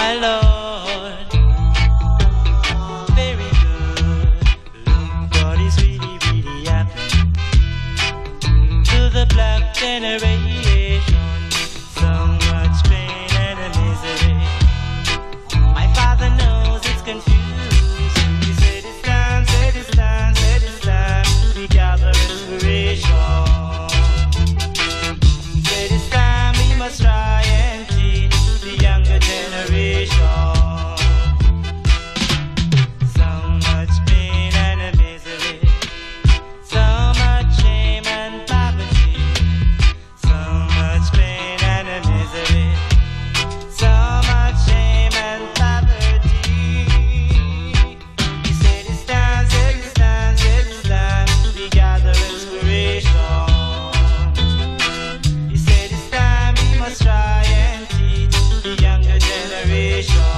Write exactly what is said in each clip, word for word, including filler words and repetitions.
my Lord. Very good. Look what is really, really happening to the black generation. So much pain and misery. My father knows it's confused. He said it's time, said it's time, said it's time. We gather inspiration. Said it's time we must try and teach the younger generation. So much pain and misery. So much shame and poverty. So much pain and misery. So much shame and poverty. He said it's time, said it's time, said it's time. We gather inspiration. He said it's time we must try and teach the younger generation.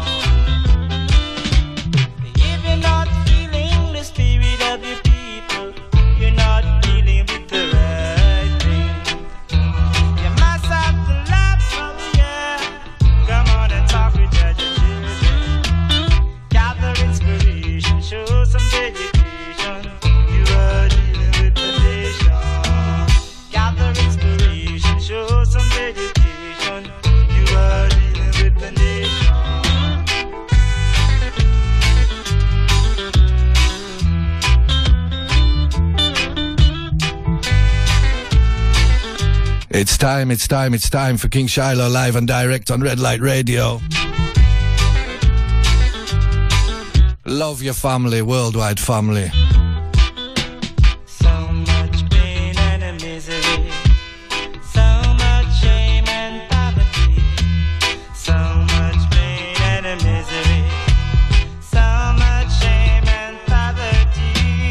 If you're not feeling the spirit of your people, you're not dealing with the right thing. You must have to love, oh yeah. Come on and talk with your children. Gather inspiration, show some dedication. You are dealing with the nation. Gather inspiration, show some dedication. You are dealing with the nation. It's time, it's time, it's time for King Shiloh live and direct on Red Light Radio. Love your family, worldwide family. So much pain and misery. So much shame and poverty. So much pain and misery. So much shame and poverty.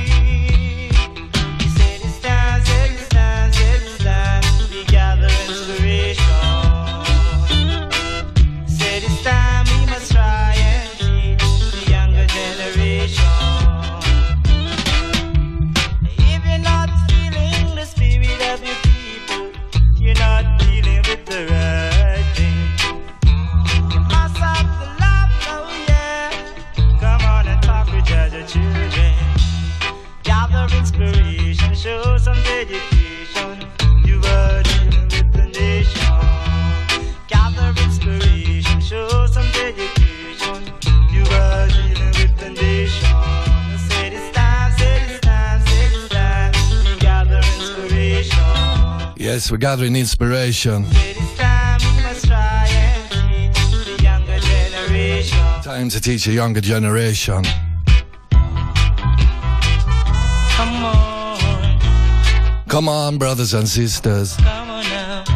He said it's time, said it's time, said it's time. We gather inspiration. Said it's time we must try and teach the younger generation. If you're not feeling the spirit of your people, you're not dealing with the right thing. You must have the love, oh yeah. Come on and talk with your children. Gather inspiration, show some dedication. You are dealing with the nation. Gather inspiration, show some dedication. You are dealing with the nation. Said it's time, said it's time, said it's time. We gather inspiration. Yes, we're gathering inspiration. Said it's time we must try and teach the younger generation. Time to teach a younger generation. Come on, Come on, brothers and sisters. come on now.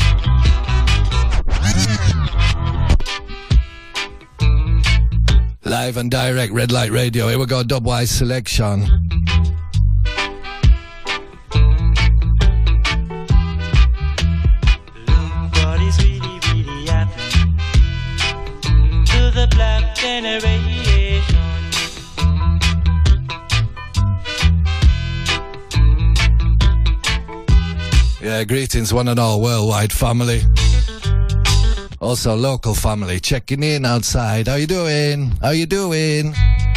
Live and direct, Red Light Radio. Here we go, Dubwise selection. Look what is really, really happening to the black generation. Yeah, greetings one and all, worldwide family. Also local family, checking in outside. How you doing? How you doing?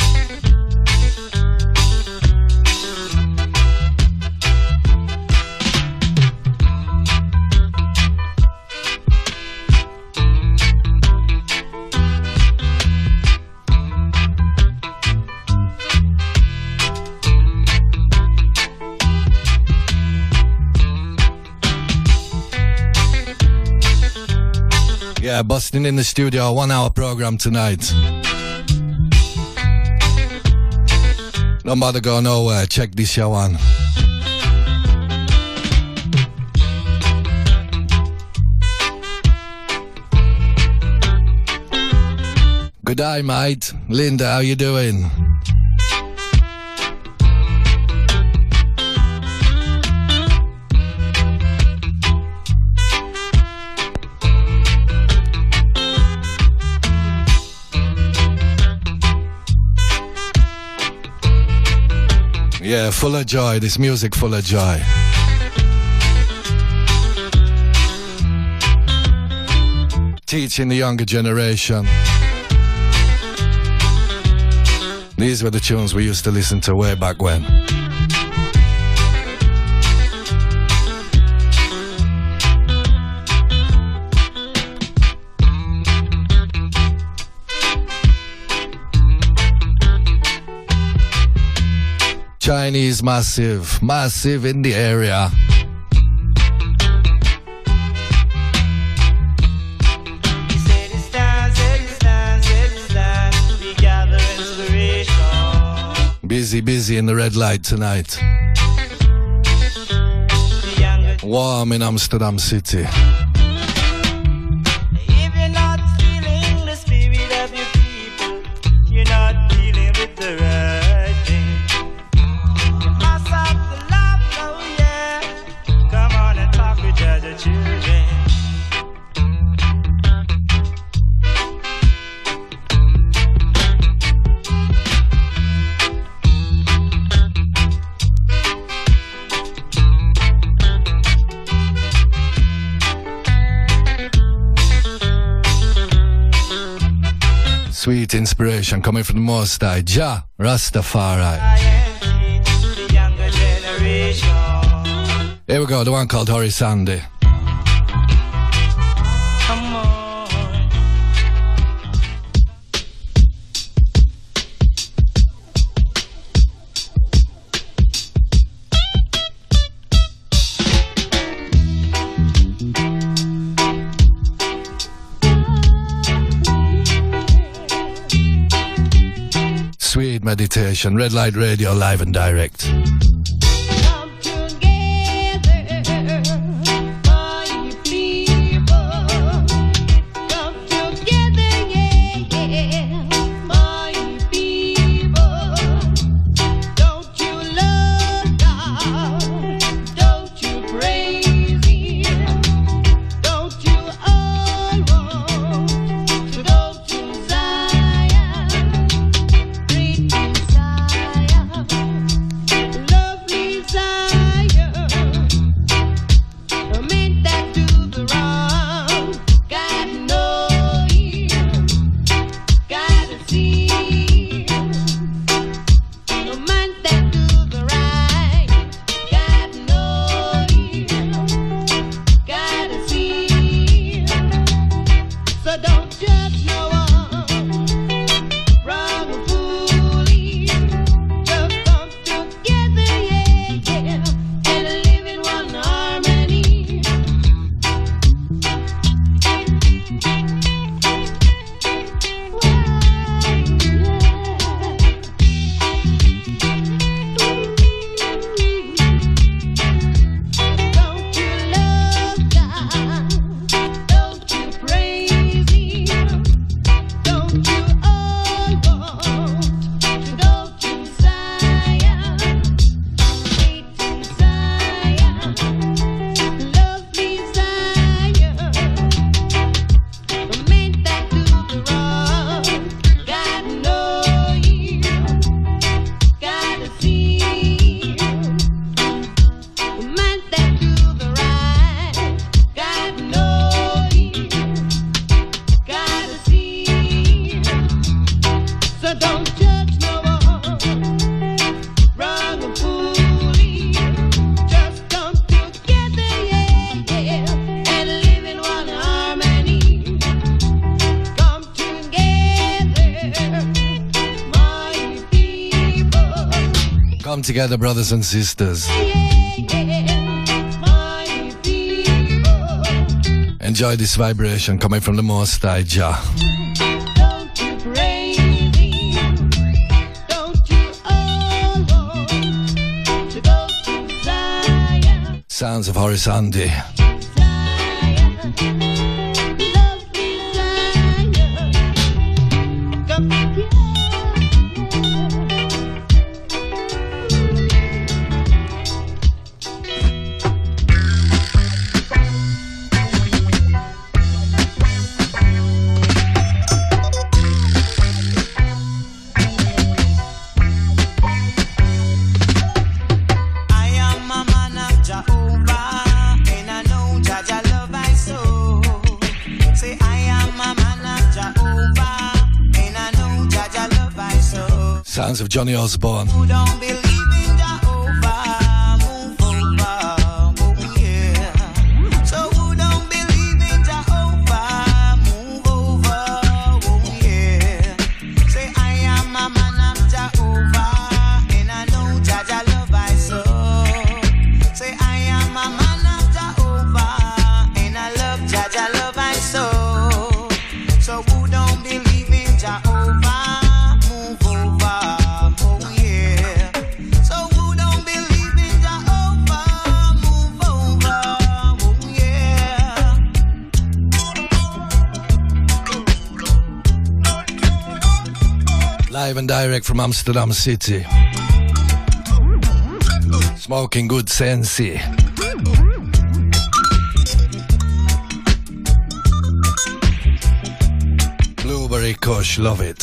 Yeah, busting in the studio, one hour program tonight. Don't bother go nowhere, check this show on. Good day, mate. Linda, how you doing? Yeah, full of joy, this music full of joy. teaching the younger generation. These were the tunes we used to listen to way back when. Chinese massive, massive in the area. Busy, busy in the red light tonight. Warm in Amsterdam City. If you're not feeling the spirit of your people, you're not dealing with the right thing. You must have the love, oh yeah. Come on and talk with other children. Sweet inspiration coming from the Most High, Jah Rastafari. The younger generation. Here we go, the one called Horace Andy. Come on. Sweet meditation, Red Light Radio, live and direct. Come together, brothers and sisters. Enjoy this vibration coming from the Most High Jah. Sounds of Horace Andy. I am a man of Jehovah, and I know Sounds of Johnny Osborne. Who don't believe in Jehovah, move over, oh yeah. So who don't believe in Jehovah, move over, oh yeah. Say I am a man of Jehovah, and I know Jaja love I so. Say I am a man of Jehovah, and I love Jaja love I so. So who don't believe in Jehovah? Live and direct from Amsterdam City. Smoking good sensei. Blueberry Kush, love it.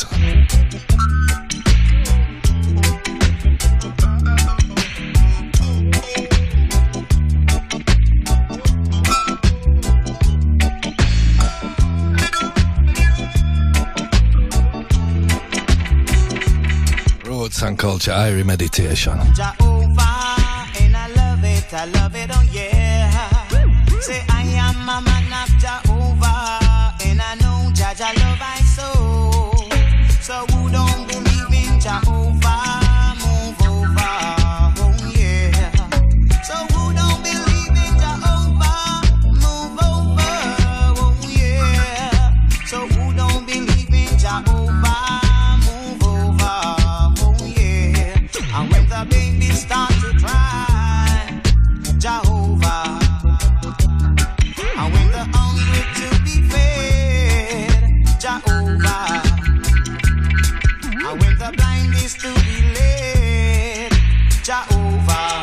And culture, Irie meditation. Jehovah, and I love it, I love it, oh yeah. Say I am a man of Jehovah, and I know Jaja love I so. So who don't believe in Jehovah, move over, oh yeah. So who don't believe in Jehovah, move over, oh yeah. So who don't believe in Jehovah? The baby start to cry, Jehovah. And when the hungry to be fed, Jehovah. And when the blind is to be led, Jehovah.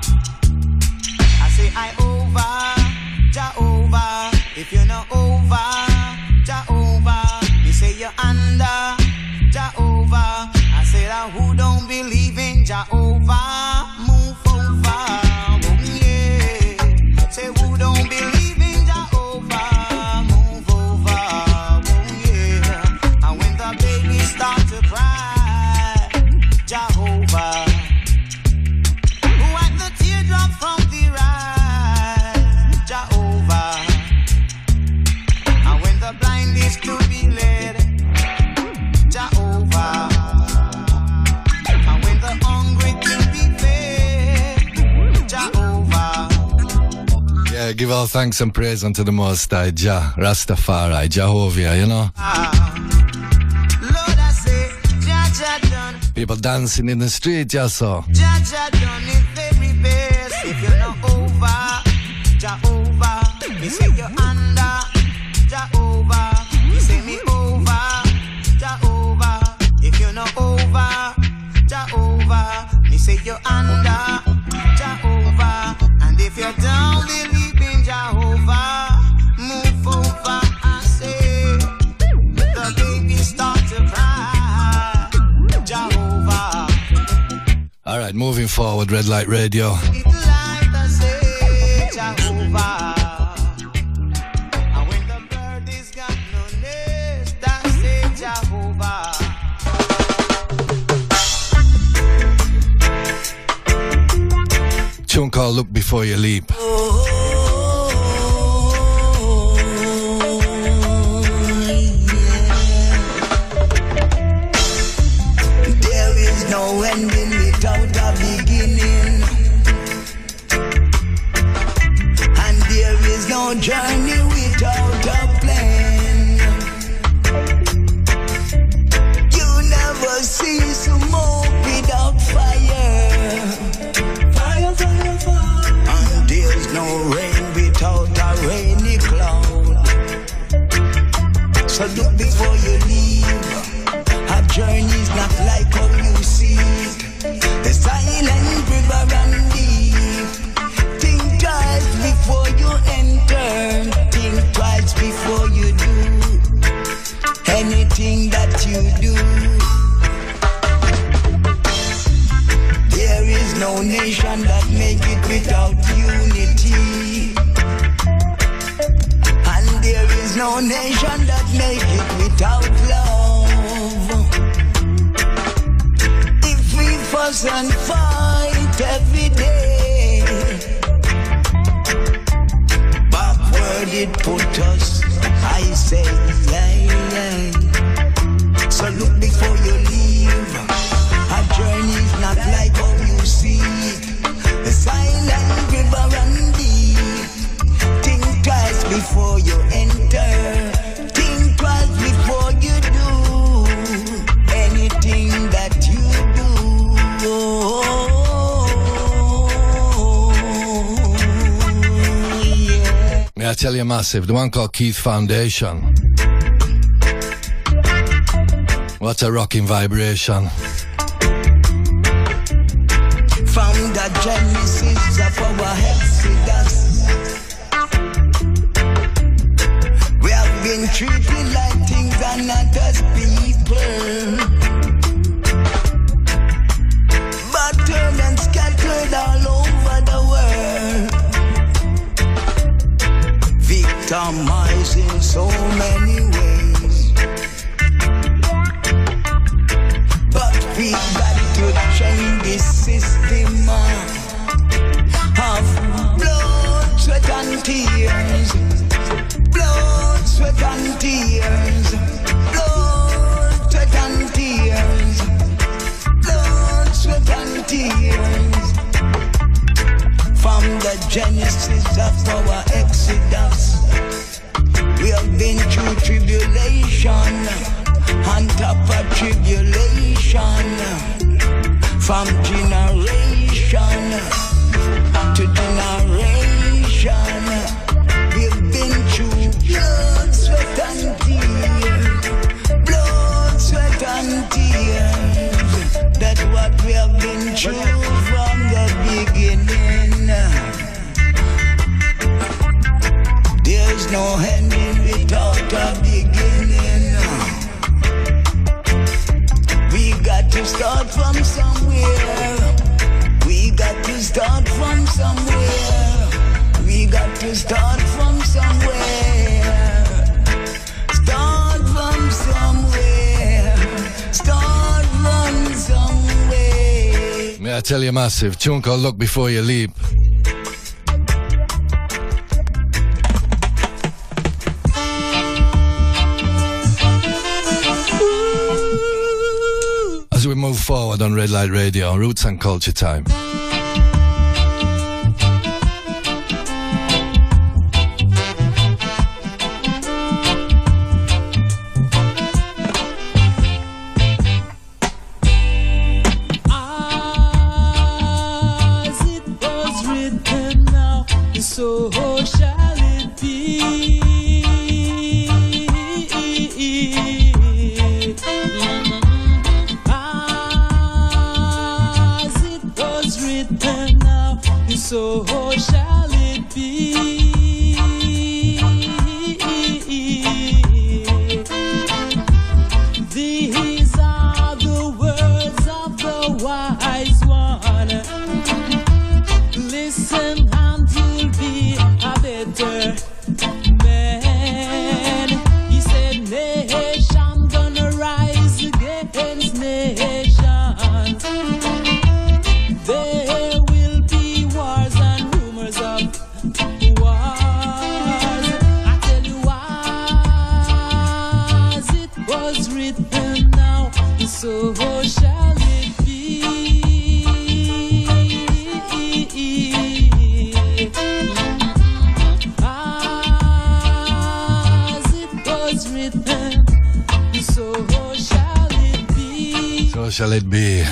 I say I over, Jehovah. If you're not over, Jehovah. You say you're under, Jehovah. I say that who don't believe in Jehovah, move over, oh yeah. Say who don't believe in Jehovah, move over, oh yeah. And when the baby start to cry, Jehovah, who had the teardrop from the rise, Jehovah. And when the blind is to be led, Jehovah. Yeah, give all thanks and praise unto the Most High, Jah, Rastafari, Jehovah, you know. Lord, I say, Jah, Jah done. People dancing in the street, Jah, so. Jah, Jah done it very best. If you're not over, Jehovah, me say you're under, Jehovah, me say me over, Jehovah. If you're not over, Jehovah, me say you're under, Jehovah. And if you don't believe in Jehovah, move over, I say. The baby start to cry, Jehovah. All right, moving forward, Red Light Radio. It's like I say, Jehovah. And when the bird is got no nest, I say, Jehovah. Tune called Look Before You Leap. Oh, yeah. There is no ending without a beginning, and there is no journey without a plan. You never see smoke without fire. And there's no rain without a rainy cloud. So look before you leave. A journey's not like how you see it. The silent river run deep. Think twice before you enter. Think twice before you do anything that you do. There is no nation that make it without unity, and there is no nation that make it without love. fuss and fight every day. Backward it put us, I say, yeah, yeah. So look before you leave. Our journey's not like how you see it. The silent river run deep. Think twice before you enter. Think twice before you do anything that you do. Oh, yeah. May I tell you massive, the one called Keith Foundation. What a rocking vibration. From the genesis of our exodus, we have been treated like things and not as people, battered and scattered all over the world, victimized in so many ways. But we got to change this system of blood, sweat and tears. Blood, sweat and tears. Blood, sweat and tears. Blood, sweat and tears. From the genesis of our exodus, we have been through tribulation, on top of tribulation, from generation to generation. We've been through blood, sweat and tears, blood, sweat and tears. That's what we have been through from the beginning. There's no ending without a beginning. We got to start from somewhere. We got to start from somewhere. We got to start from somewhere. Start from somewhere. Start from somewhere. May I tell you massive, tune called Look Before You Leap. As we move forward on Red Light Radio, Roots and Culture Time. As it was written now, so shall it be. So shall it be. These are the words of the wise one. Listen and you'll be a better man. He said, nation gonna rise against nation. There will be wars and rumors of wars. I tell you, as it was written now, so shall it be. As it was written, so shall it be. So shall it be.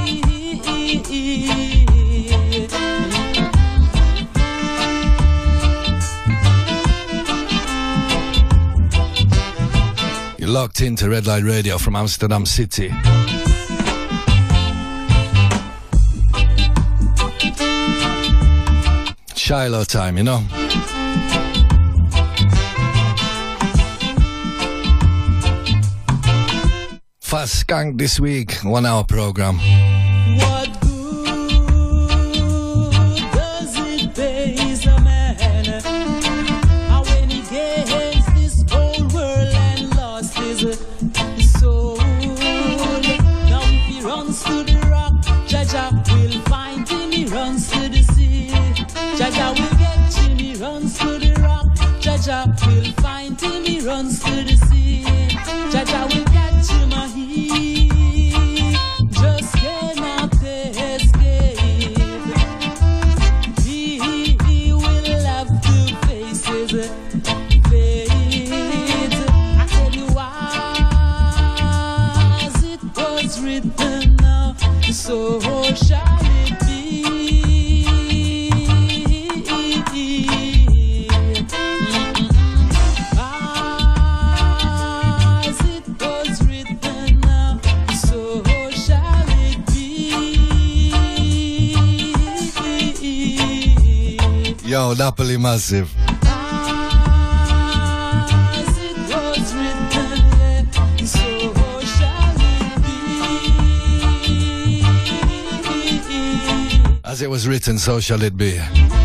You're locked into Red Light Radio from Amsterdam City. Shiloh time, you know. Fast Skunk this week, one hour program. What good does it pay a man and when he gains this whole world and lost his soul? Now if he runs to the rock, Jah he runs to the sea. Jaja will catch him a he just cannot escape. He, he will have to face his fate. I tell you as it was written now, so shall it be. Yo, Napoli Massive. As it was written, so shall it be.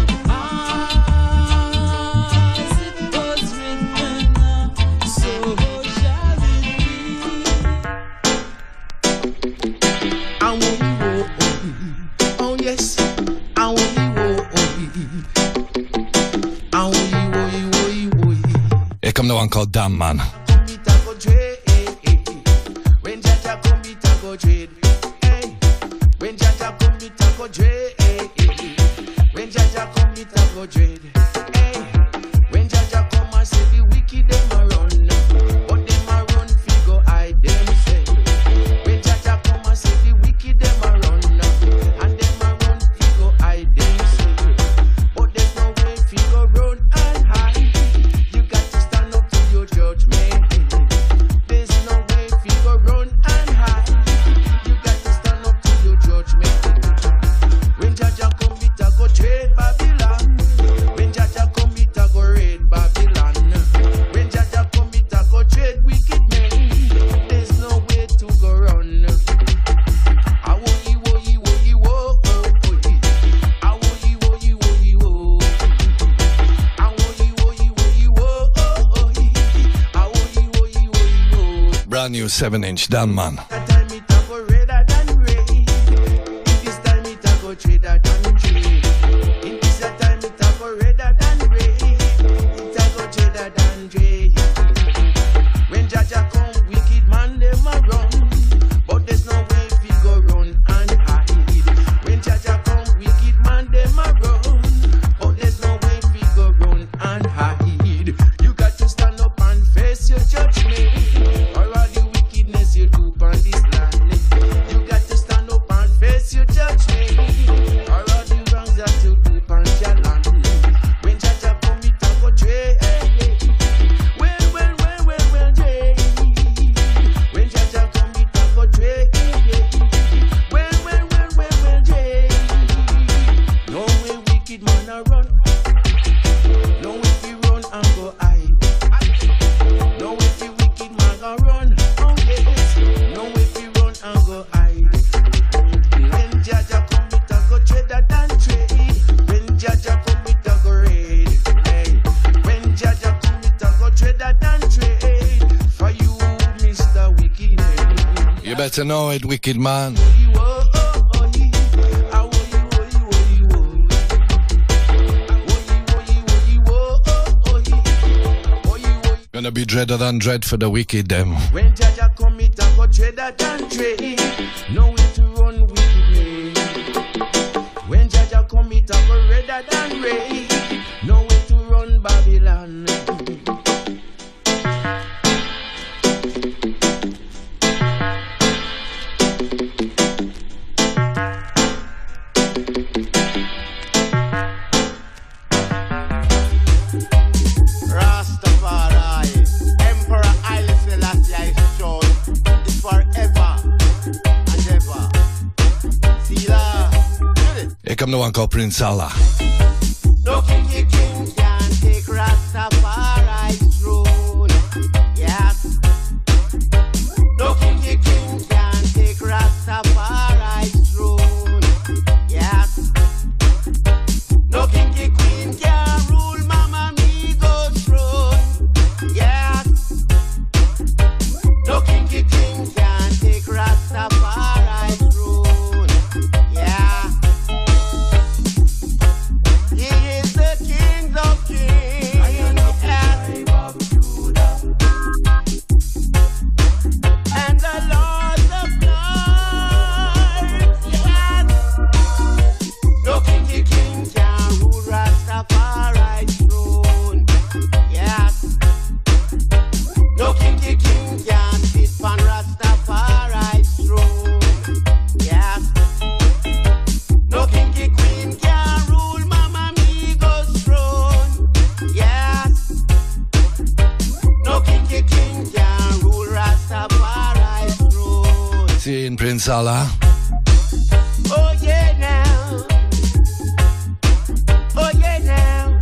Come the one called Damn Man. When Jaja come, it a go trade. Hey, when Jaja come, it a go trade. When Jaja come, it a go trade. Hey, when Jaja come, I say the wicked them a run, but them a run figure hide themselves. When Jaja come, I say the wicked them a run, and them a run figure hide themselves. But there's no way figure run and hide. You got to stand up to your judgment. There's no way figure run and hide. You got to stand up to your judgment. When Jaja come, it a go trade Babylon. When Jaja come, it a go raid Babylon. When Jaja come, it a go trade wicked men. There's no way to go run. Awo iwo iwo iwo oh oh. Awo iwo iwo iwo. Awo iwo iwo iwo oh oh. Awo iwo iwo iwo. Brand new seven inch Damn Man. That time it a go redder than red. This time it a go trader than trade. In this time it a go redder than red. It a go trader than trade. When Jaja come, wicked man them a run, but there's no way we go run and hide. When Jaja come, wicked man them a run, but there's no way we go run and hide. You got to stand up and face your judgment. Or all the wickedness you do on this land. You got to stand up and face your judgment. Or all the wrongs that you do on your land. When Jaja come, it a go trade. Well, well, well, well, well, Jay. When Jaja come, it a go trade. Well, well, well, well, well, Jay. No way wicked man a run. No way we run and go hide. No way we wicked man a run. Oh yes. No way we run and go hide. When Jaja come, it a go trader than trade. When Jaja come, it a go raid. Hey. When Jaja come, it a go trader than trade. For you, Mister Wicked Man. You better know it, wicked man. You oh oh oh ye. Ah, oh, ye, oh, ye, oh, ye, oh. Oh, ye, oh, ye, oh, ye, oh, oh, oh, ye. Oh, ye, oh, ye. Gonna be dreader than dread for the wicked them. When Jaja come, it a go trader than trade. No way to run wicked men. When Jaja come, it a go redder than raid. No way to run Babylon. Rastafari, Emperor Haile Selassie is shown is forever and ever. See that? Here come the one called Prince Allah. No king, king, king can take Rastafari's throne. Yes. No king, king, king can take Rastafari's throne. Yes. No king, king, queen can rule Mama Migo's throne. Yes. No king, king, king can take Rastafari's throne. Yeah. Seeing Prince Allah. Oh yeah now. Oh yeah now.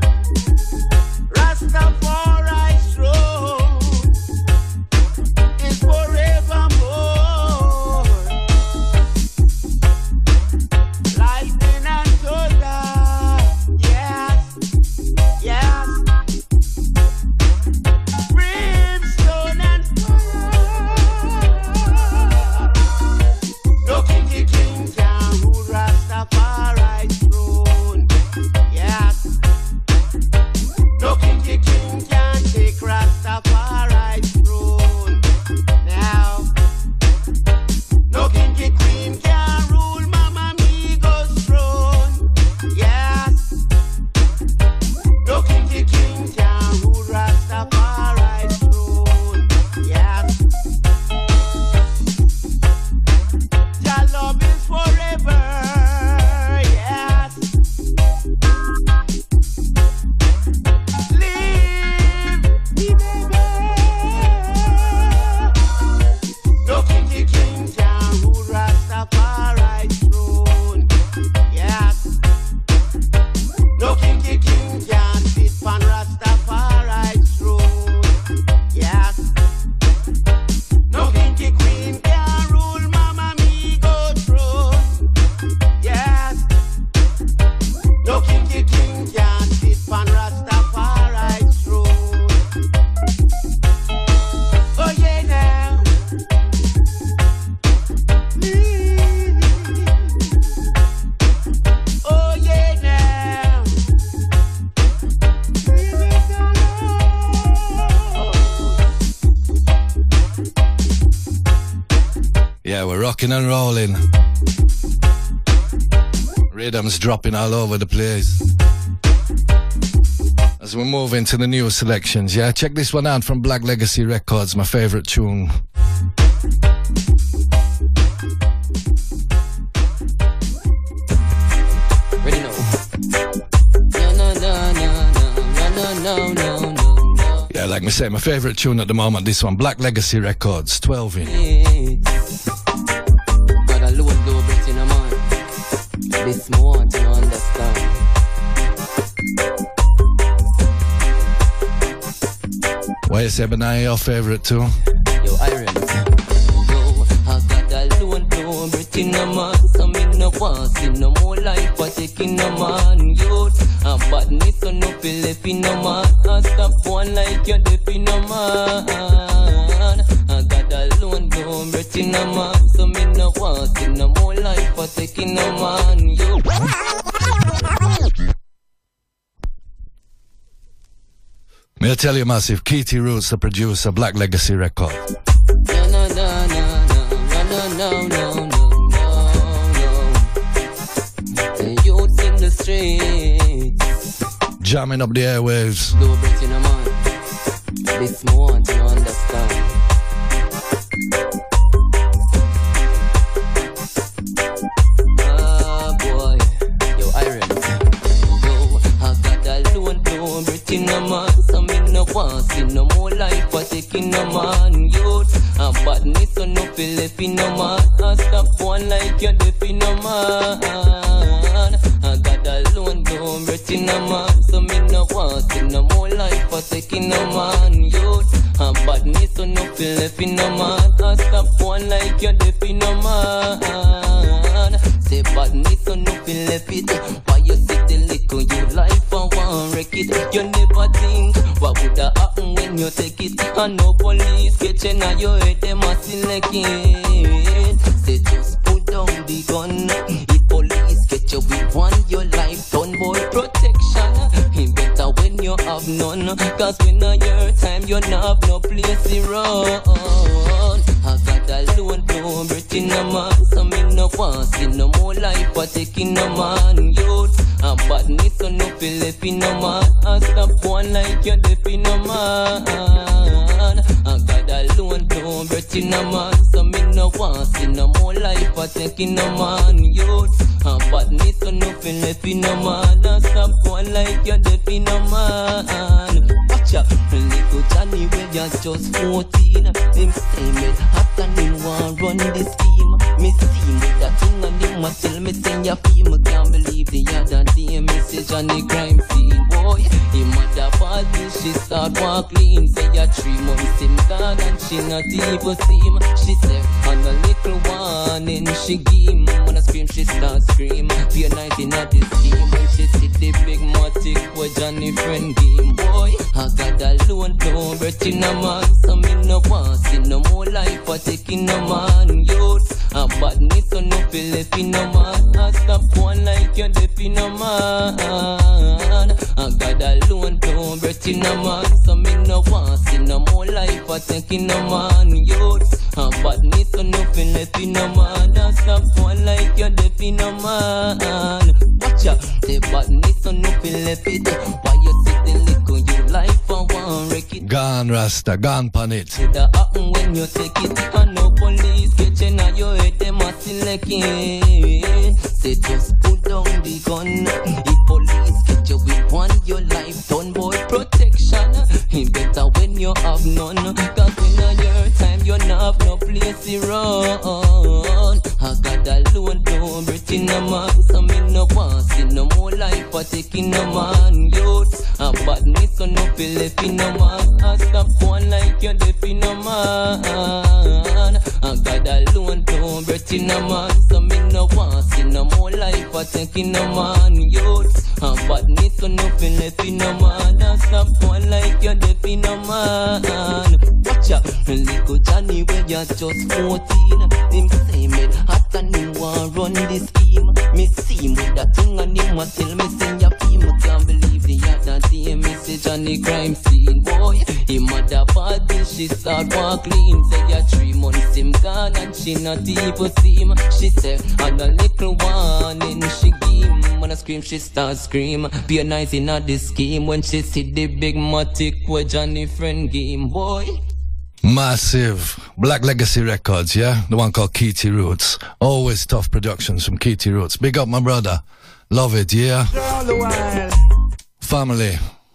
Rastafari's throne is forevermore. Lightning and thunder. Yes. Yes. Brimstone and fire. No king, king, king can rule Rastafari's throne. Yes. No king, king, king can take Rastafari's throne. Now. No king, king, queen can rule Mama Migo's throne. Yes. No king, king, king can rule Rastafari's throne. Yes. Your love is forever. Yes. Live, baby. No king, king, king can rule Rastafari's throne. Yes. No king, king, king can sit on Rastafari's throne. Yes. No king, king, queen can rule Mama Migo's throne. Yes. No king, king, king can sit on Rastafari's throne. Oh yeah now. Oh yeah now. Yeah, we're rocking and rolling. Rhythms dropping all over the place. As we move into the new selections, yeah, check this one out from Black Legacy Records, my favorite tune. Ready now. No, no, no, no, no, no, no, no, no, no. Yeah, like me say, my favorite tune at the moment, this one, Black Legacy Records, twelve in. God alone do breath in a man. This more want to understand. Why you say, Benai, your favorite tune? Yo, Iron. Yo, I got alone do breath in a man. So me no want see no more life for taking a man. Youth, a badness so no feel left in a man. I stop one like you're deaf in a man. I got alone do breath in a man. So me no want see no more life for taking a man. Yo. May I tell you, Massive, Keity Roots, the producer, Black Legacy Records. No, no, no, no, no, no, no, no, no, no. Youth in the streets, Jamming up the airwaves. do breath in a man. This me want to understand. Ah, boy. Yo, Iron. Yo, I got alone, do breath in a man. So me no want see no more life for taking a man. Youth, a badness so no feel left in a man. I stop one like you're deaf in a man. I got alone, do breath in a man. So me no want see no more life for taking a man. Youth, a badness so no feel left in a man. I stop one like you're deaf in a man. Say badness so no feel left it. Why you sit the little you life and want wreck it? You never think what would have happen when you take it. And no police catching on your head, them a select it. Say just put down the gun. If police catch you with one, your life done. Boy, protection, it better when you have none. Cause when on your time, you not have no place to run. I got alone, no breath in a man. So me no want see no more life for taking a man. Youth, a badness so no feel left in a man. I stop one like you're deaf in a man. I got alone, no breath in a man. So me no want see no more life for taking a man. Youth, a badness so no feel left in a man. I stop one like you're deaf in a man. Watch out, little Johnny when you're just fourteen. Him say me hot and him want run this your film, can't believe the other day message on the crime scene. Boy, him mother body, she start walk clean. Say a three months him gone and she not even see him. She said on a little warning she give him. When I scream she start scream. Be a night in at the scheme. When she see the big matic where Johnny friend game. Boy, I got alone, no breath in a man. So me no want see no more life for taking a man. Youth, a badness so no feel left in a man. I stop one like you're deaf in a man. I got alone, no breath in a man. So me no want see no more life for taking a man. Youth, a badness so no feel left in a man. I stop one like you're deaf in a man. Watch out, the badness so no feel left it. Why you sitting little you life for one wreck it? Gone Rasta, gone pan it. That happen when you take it. And no police catching on your head, them a select it. Say just put down the gun. If police catch you with one, your life done. Boy, protection, it better when you have none. Cause when on your time, you not have no place to run. I got alone, no breath in a man. So me no want see no more life for taking a man. Youth, a badness so no feel left in a man. I stop one like you're deaf in a man. I got alone, no breath in a man. So me no want see no more life for taking a man. Youth, a badness so no feel left in a man. I stop one like you're deaf in a man. Watch out, little Johnny when you're just fourteen. Him say me hot and him want run this scheme. Me see him with that thing and him want tell me say your film. Can't believe the other day message on the crime scene. Boy, him mother body, she start walk clean. Say ya three months him gone and she not even see him. She said on a little warning she give him. When I scream she start scream. Be a nice in the scheme. When she see the big matic where Johnny friend game. Boy, Massive. Black Legacy Records, yeah? The one called Keity Roots. Always tough productions from Keity Roots. Big up my brother. Love it, yeah? Family.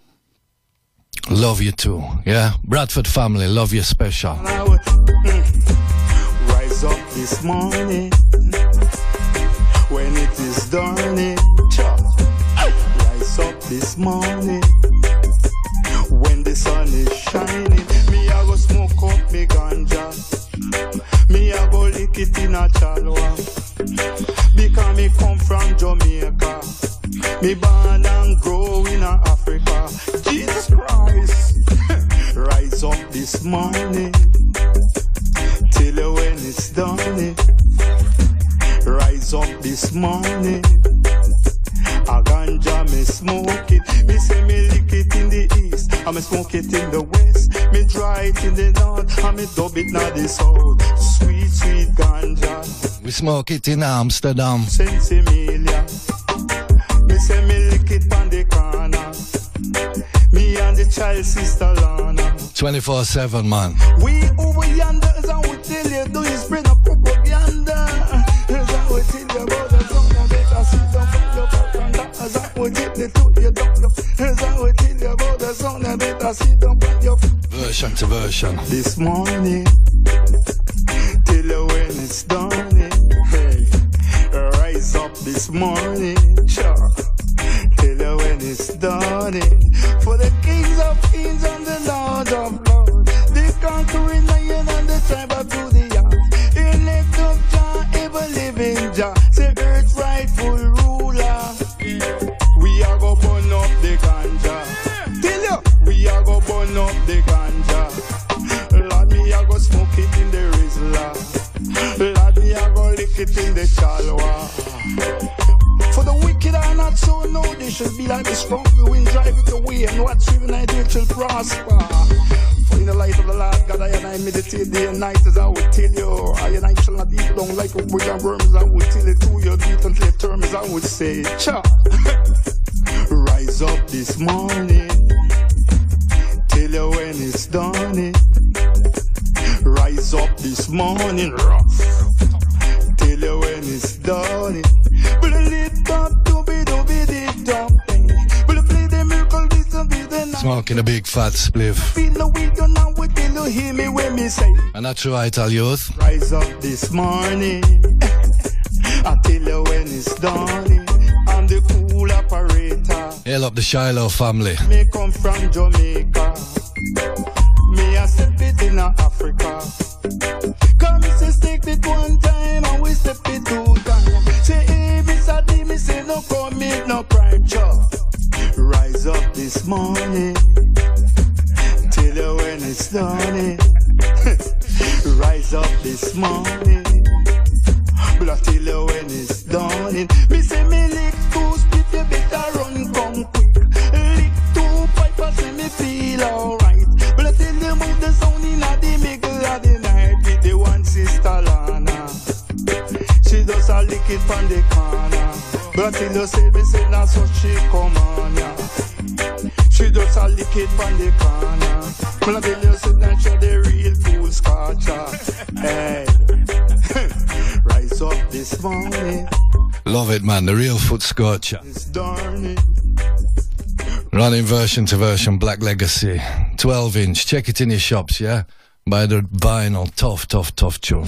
Love you too, yeah? Bradford family, love you special. Rise up this morning when it is dawning. Rise up this morning when the sun is shining. Me I go smoke up me ganja. Me I go lick it in a chalwa. Because me come from Jamaica. Me born and grow in Africa. Jesus Christ. Rise up this morning till when it's done. Rise up this morning. A ganja me smoke it. Me say me lick it in the east, I me smoke it in the west. Me dry it in the north, I me dub it na the south. Sweet, sweet ganja. We smoke it in Amsterdam. Sensimilia. Me say me lick it on the corner. Me and the child sister Lana. twenty-four seven, man. We over yonder, as I would tell you, do you spread a propaganda? As I would tell you about the song, I better sit down for your propaganda. As I would tell you to your doctor. As I would tell you about the song, I better sit down for your version to version. This morning, till when it's done, hey, rise up this morning, sure. Till when it's done, for the kings of kings and the lords of lords, the conquering lion and the tribe of Judah, elect of Jah, ever living Jah, say earth's rightful ruler. We are go burn up the ganja. Tell you, we are go burn up the ganja. Lord, me I go smoke it in the Rizla. Lord, me I go lick it in the Chalwa. For the wicked are not so, no, they should be like the strong wind, drive it away, and whatsoever I do it shall prosper. For in the light of the Lord God, I and I meditate day and night, as I would tell you. I and I shall not eat down like a wig and worm, as I would tell it to you, do it until it term, as I would say. Cha! Rise up this morning, till you when it's done. Rise up this morning, rough, till you when it's done. Smoking a big fat spliff. And that's right, all youth. Rise up this morning I tell you when it's dawning. I'm the cool operator. Hail up the Shiloh family. Me come from Jamaica. Me a step it in Africa. Come say stick it one time and we step it two times. Say hey, Mister D, me say no commit no crime, chop. Rise up this morning. Tell you when it's dawning. Rise up this morning. But I tell you when it's dawning. Me say me lick two split, you better run come quick. Lick two pipers, say me feel alright. But I tell you about the sound in the middle of the night with the one sister Lana. She does a lick it from the corner. But I tell you say me say not so she come on ya. She does a lick it from the corner. But I tell you say that she the real fool scotcher. Hey. Rise up this morning. Love it, man. The real foot scorcher. It's dawning. Running version to version, Black Legacy. twelve inch. Check it in your shops, yeah? Buy the vinyl. Tough, tough, tough tune.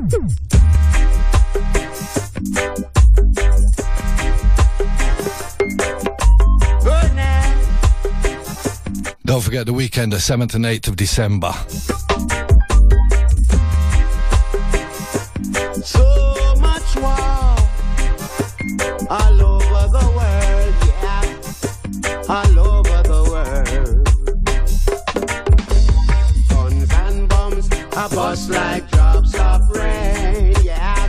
Good now. Don't forget the weekend, the seventh and eighth of December. So much wow all over the world, yeah, all over the world. Guns and bombs are bust like drops of rain, yeah.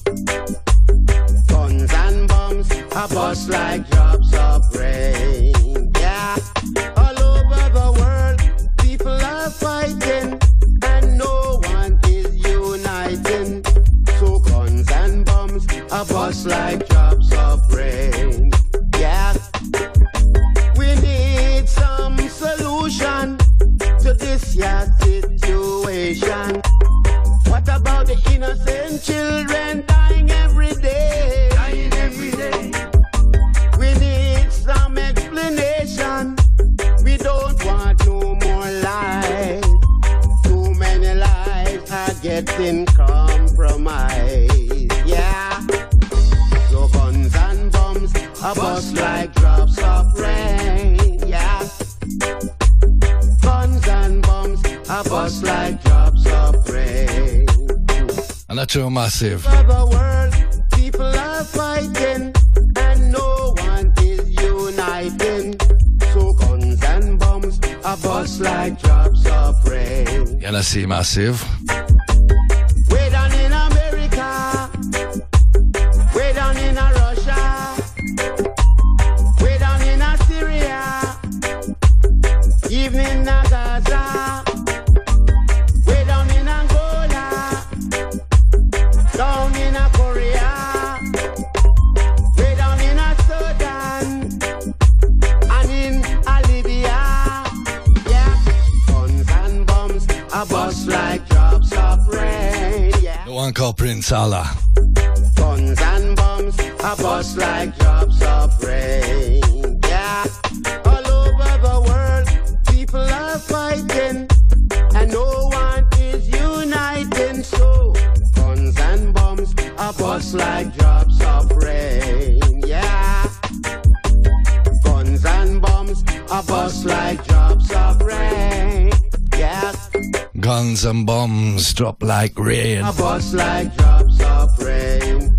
Guns and bombs are bust like drops of rain, yeah. All over the world, people are fighting, and no one is uniting. So guns and bombs are bust like drops of rain. Yeah, we need some solution to this yeah, situation. What about the innocent children dying every day? Dying every day. We need some explanation. We don't want no more lies. Too many lives are getting compromised. Yeah, so guns and bombs are bust like drops of rain. Yeah, guns and bombs are bust like drops of rain. And that's real massive. For the world, people are fighting, and no one is uniting. So guns and bombs are bust like drops of rain. Yeah, I see massive. Way down in America, way down in Russia, way down in Syria, even in Gaza, way down in Angola, down in Korea, way down in Sudan, and in Libya. Yeah, guns and bombs are bust like drops of rain. Yeah. The one called Prince Allah. Guns and bombs are bust like drops of rain. Yeah, all over the world, people are fighting, and no one is uniting. So guns and bombs are bust like drops of rain. Yeah, guns and bombs are bust like drops of rain. Yeah. Guns and bombs drop like rain. A bust like drops of rain.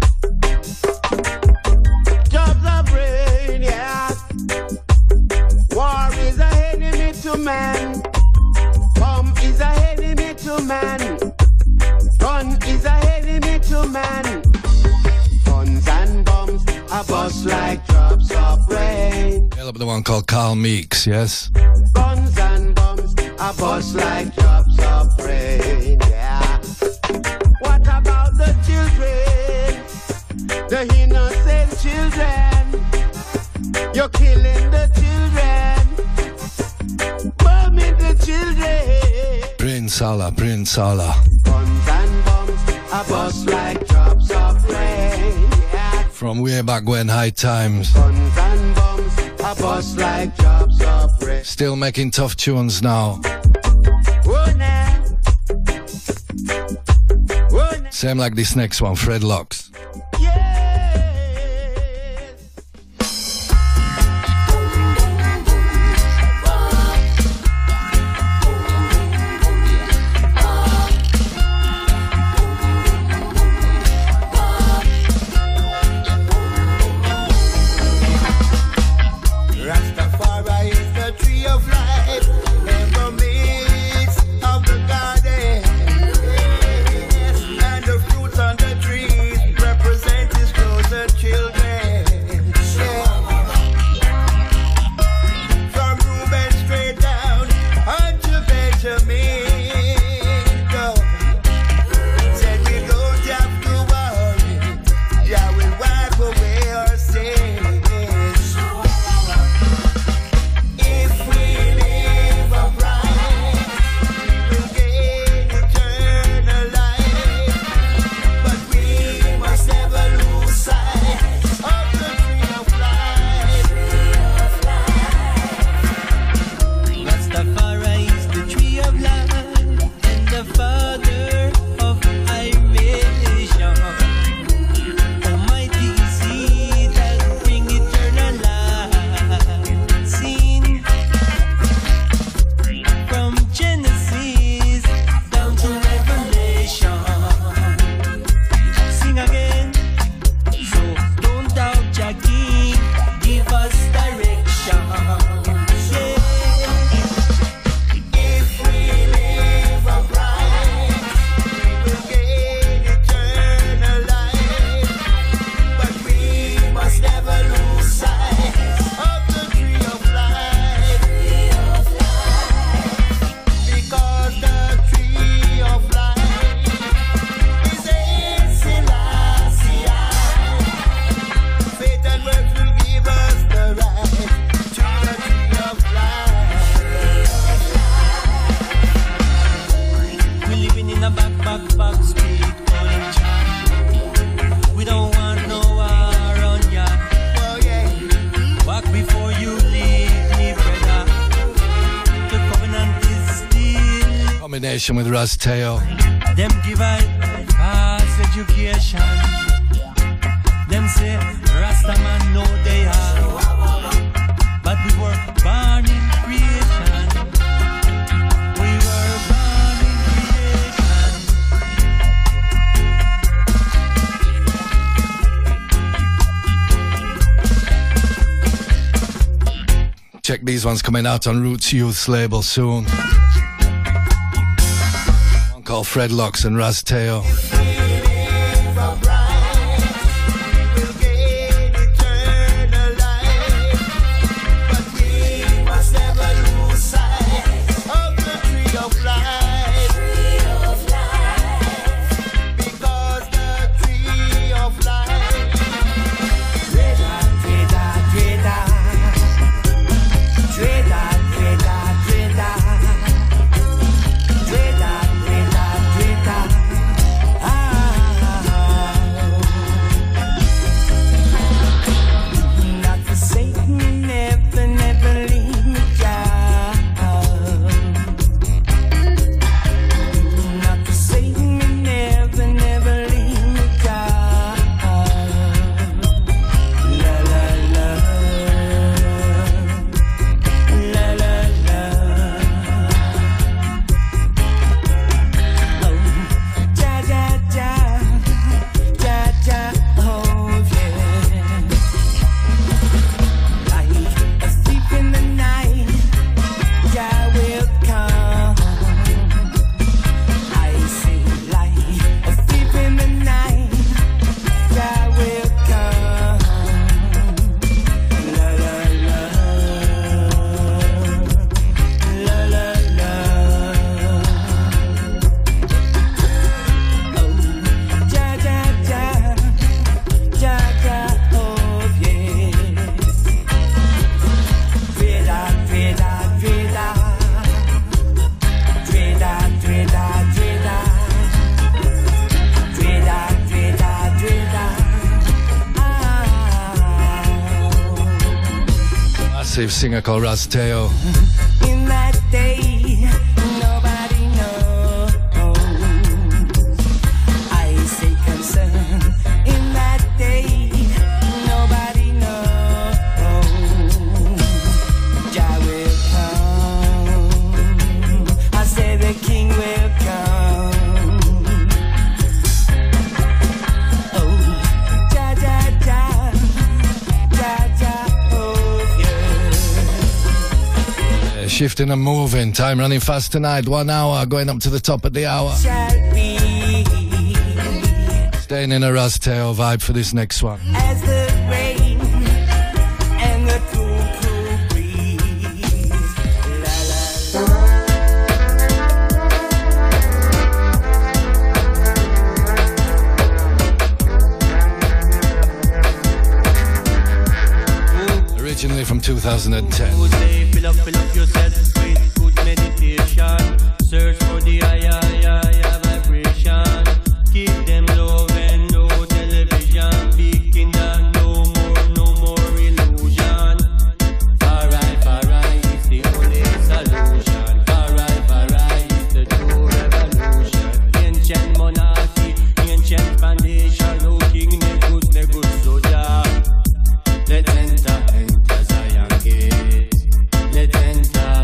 Drops of rain, yeah. War is a enemy to man. Bomb is a enemy to man. Gun is a enemy to man. Guns and bombs a bust like drops of rain. Hail up the one called Carl Meeks, yes? Guns and bombs a bust like drops of rain, yeah. What about the children? The innocent children? You're killing the children, bombing the children. Prince Allah, Prince Allah. Guns and bombs a bust like drops of rain, yeah. From way back when, high times. Guns and bombs a bust like drops of rain. Still making tough tunes now. Oh, now. Oh, now. Same like this next one, Fred Locks. Yeah. Nation with Ras Teo. Them give I fast education. Them say Rasta man know they are, but we were born in creation. We were born in creation. Check these ones coming out on Roots Youth's label soon. One called Fred Locks and Ras Teo. Singer called Ras Teo. In that day, nobody knows. I say concern. In that day, nobody knows. Jah will come. I say the King will come. Oh, Jah, Jah, Jah, Jah, Jah. Shifting and moving, time running fast tonight. One hour, going up to the top of the hour. Staying in a Ras Teo vibe for this next one. As the rain and the cool, cool breeze. La, la, la. Originally from two thousand ten. Fill up, fill up yourself with good meditation. Search for the higher, higher vibration. Keep them low and no television. Big in the no more, no more illusion. Alright, alright, it's the only solution. Alright, alright, it's the true revolution. Ancient monarchy, ancient foundation. No king, no good, no good soldier. Let's enter, enter Zion gate. Let's enter.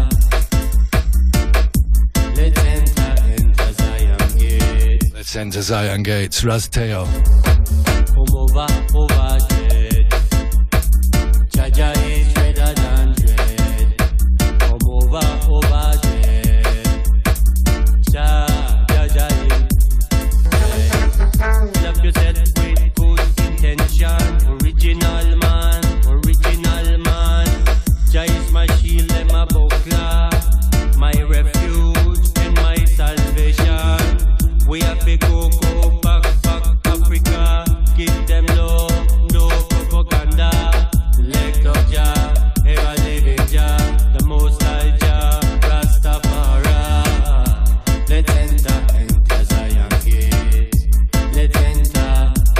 Let's enter, enter Zion gate. Let's enter Zion gates. Ras Teo. Come over, over dread. Jaja is redder than dread. Come over, over dread. Ja, Jaja is dread. Love yourself with good intention. Original man, original man. Jah is my shield and my buckler, my refuge and my salvation. We have to go, go back, back Africa. Give them love, no propaganda. Elect of Jah, ever living Jah, the most high Jah, Rastafari. Let's enter, enter Zion gate. Let's enter.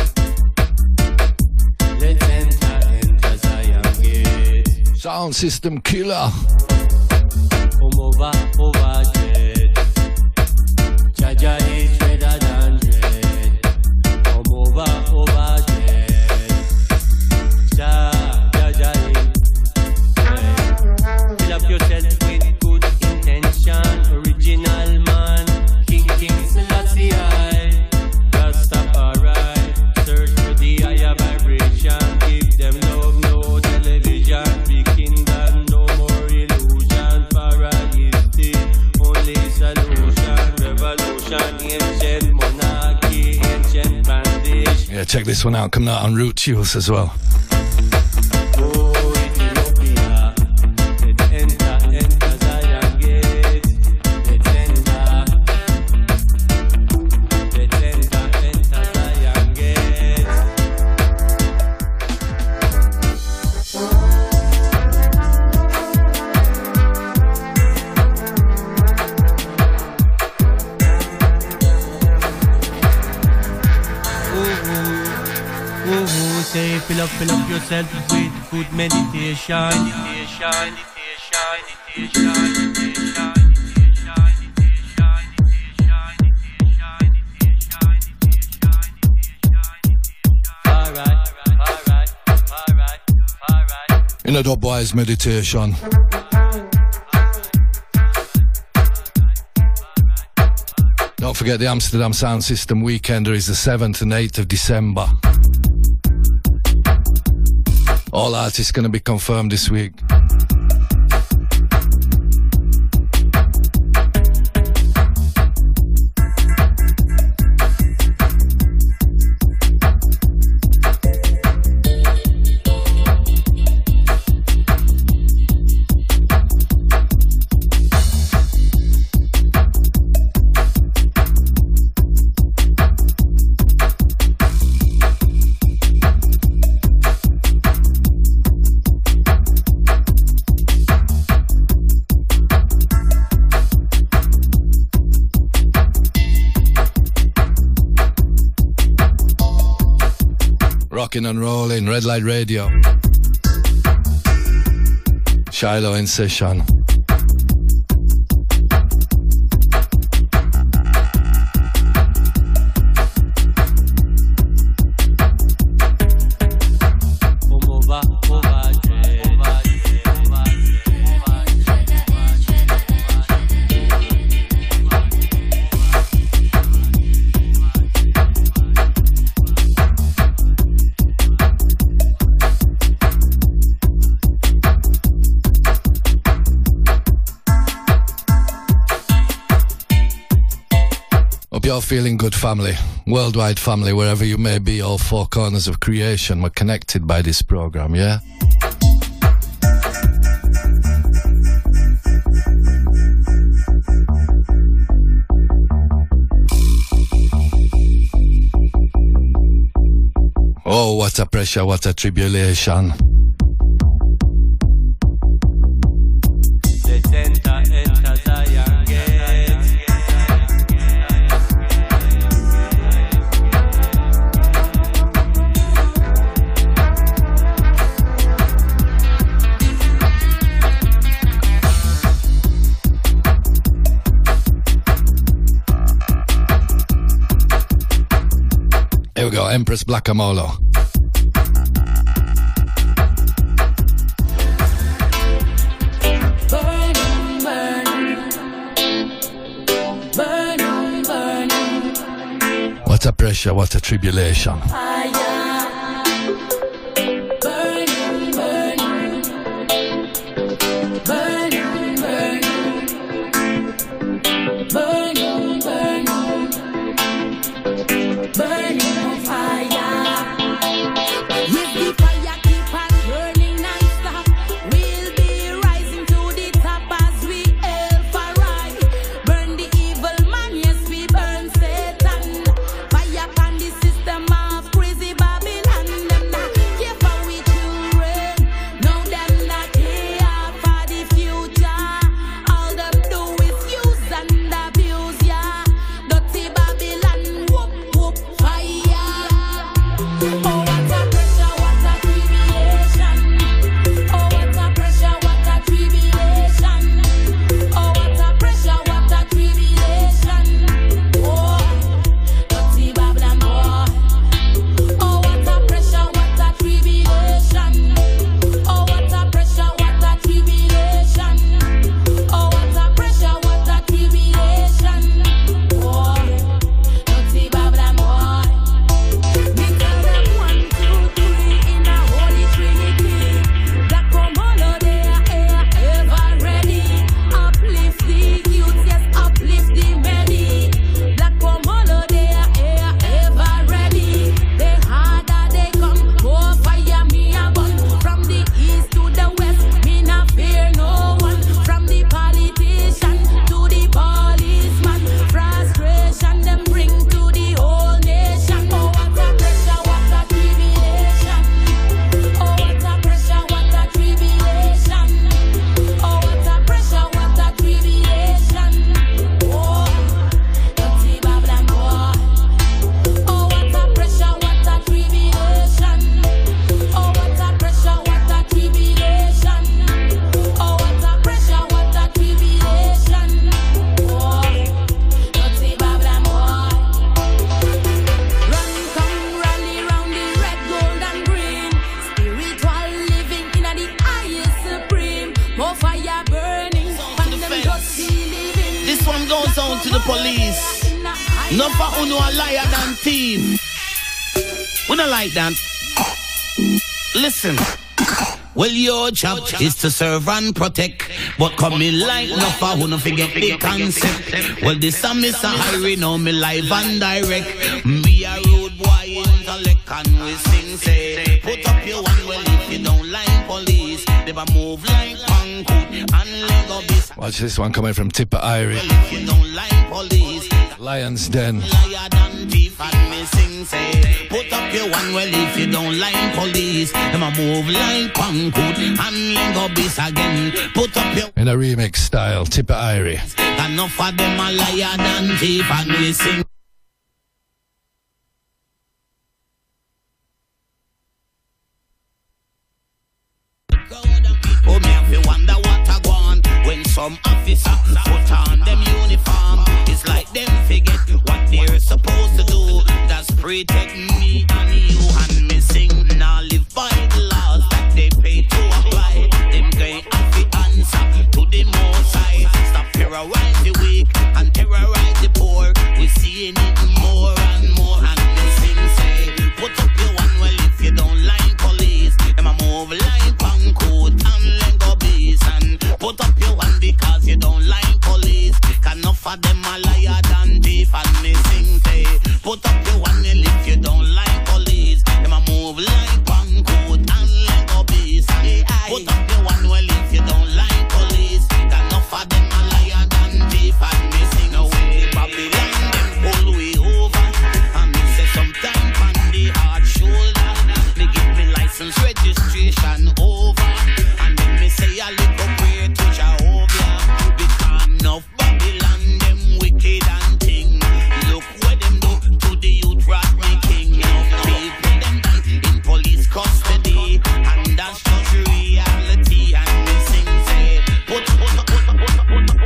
Let's enter, enter Zion gate. Sound system killer. Come over, over jet. check this one out, coming out on Root Tunes as well. Fill up, fill up yourself with good meditation. Meditation, meditation, meditation, alright, alright, alright, alright. In a dubwise meditation. Don't forget the Amsterdam Sound System Weekender is the seventh and eighth of December. All artists going to be confirmed this week. Rocking and rolling, Red Light Radio. Shiloh in session. You're feeling good, family, worldwide family, wherever you may be, all four corners of creation, we're connected by this program, yeah? Oh, what a pressure, what a tribulation. Here we go, Empress Blackamolo. Burning, burning, burning, burning. What a pressure, what a tribulation. Fire. Burning, burning, burning, burning, burning, burning, burning. Fire upon the system of creation. No for who know a liar than thief. We don't like that. Listen. Well, your job is to serve and protect, but come me like no for who no forget the concept. Well, this a Mister Harry, now me live and direct. Me a road boy intellect and we sing say, put up your one well if you don't like police. Never move like Pankut and Lego bis. Watch this one coming from Tipper Irie. Well, if you don't like police, Lion's Den. liar than thief and me sing say, put up your one well if you don't like police. Never move like Pankut and Lego bis again. Put up your In a remix style, Tipper Irie. enough of them a liar than thief and we sing. Oh, me have to wonder what I want when some officer put on them uniform. It's like them forget what they're supposed to do. That's protect me and you and me sing. Now live by the laws that they pay to apply. Them going have to answer to the most high. Stop terrorize the weak and terrorize the poor. We seeing it more and more and me sing say, put up your one well if you don't like police. Them a move like Pankut and Lego bees and put up your one because you don't like police. Can offer them a liar than thief and me sing say, put up your one well if you don't like police. Them a move like Pankut and Lego bees and put up your one well if you don't like police. Can offer them a liar than thief and me sing away. Babylon them pull we over and me say sometime on the hard shoulder. Me give me license registration over and then me say a little prayer to Jehovah. Because enough Babylon them wicked and thing. Look what them do to the youth rat me king. Enough people them die in police custody and that's just reality and me sing say put put put put put put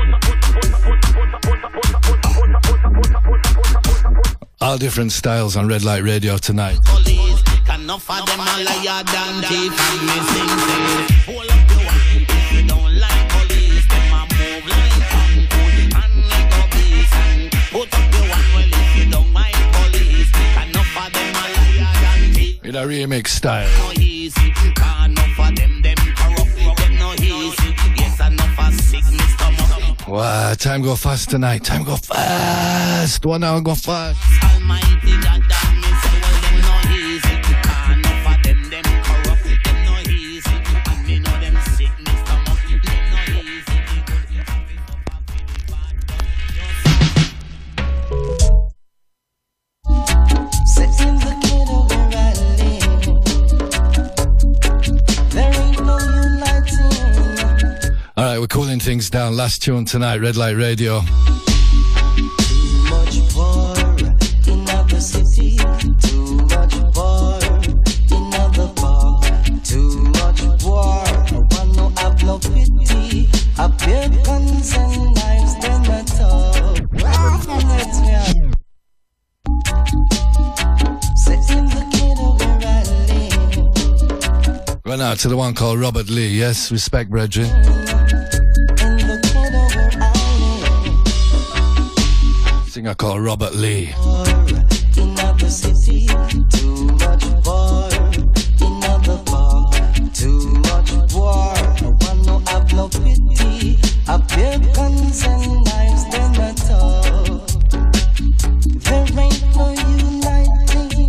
All different styles on Red Light Radio tonight. police. Can offer them a liar than thief and me sing say, hold up your one if you don't like police. Them a move like Pankut and Lego bees and put up your one well if you don't like police. Can offer them a liar than thief. In a remix style. No easy, can offer them them corrupt. Them no easy, yes enough a sick Mister Musk. Wow, time go fast tonight. Time go fast. One hour go fast. Almighty God, damn me say, well them no easy. Can offer them them corrupt. Them no easy, and me know them sick Mister Musk. Them no easy. Set in the ghetto where I live. There ain't no uniting. All right, we're cooling things down. Last tune tonight, Red Light Radio. Too much war in other city. Too much war in other park. Too much war. No one no have no pity. I bear guns and knives, them a talk. Let me out. Set in the ghetto where I live. Run out to the one called Robert Lee. Yes, respect, brethren. In the ghetto where I live. Singer called Robert Lee. War in other city. Too much war in other park. Too much war. No one no have no pity. I bear guns and knives, them a talk. There ain't no uniting.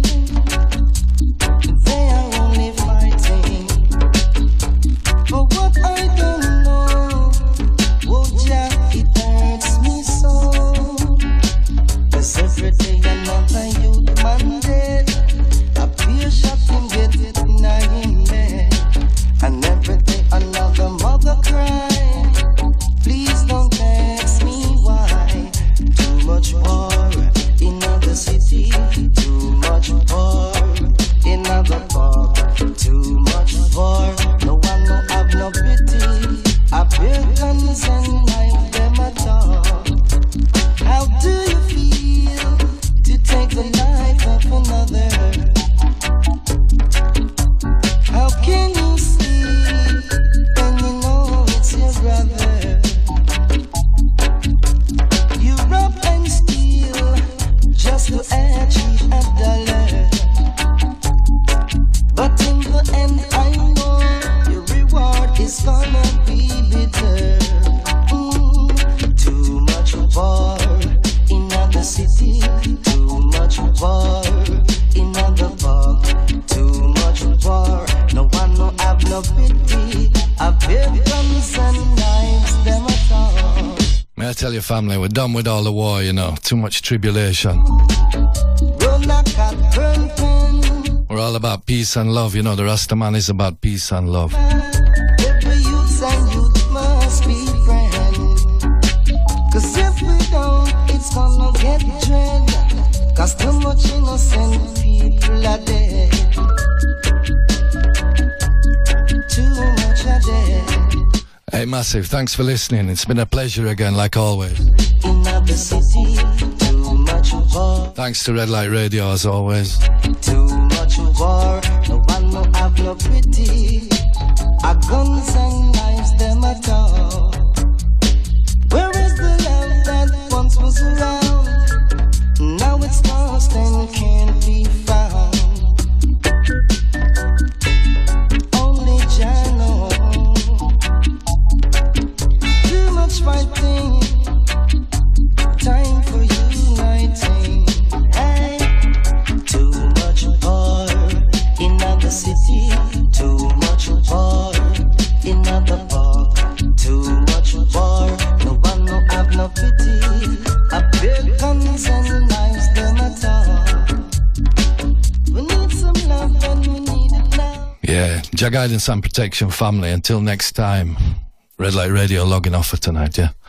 They are only fighting. But what I don't know, oh yeah, it hurts me so. 'Cause every day and tell your family we're done with all the war, you know. Too much tribulation. We're all about peace and love, you know. The Rastaman is about peace and love. Every youth and youth must be friends. Cause if we don't, it's gonna get dread. Cause too much innocent people are dead. Too much are dead. Hey, Massive, thanks for listening. It's been a pleasure again, like always. In the city, too much war. Thanks to Red Light Radio, as always. Too much war. No one no have no pity. Our guns and knives, them at all. Where is the love that once was around? Now it's lost and can't be found. Only Jah knows. Too much fighting, time for uniting. Hey, too much war in the city, too much war in the park, too much war. No one no have no pity. I beg guns and knives them at all. We need some love and we need it now. Yeah, Jah guidance and protection, family. Until next time, Red Light Radio logging off for tonight, yeah.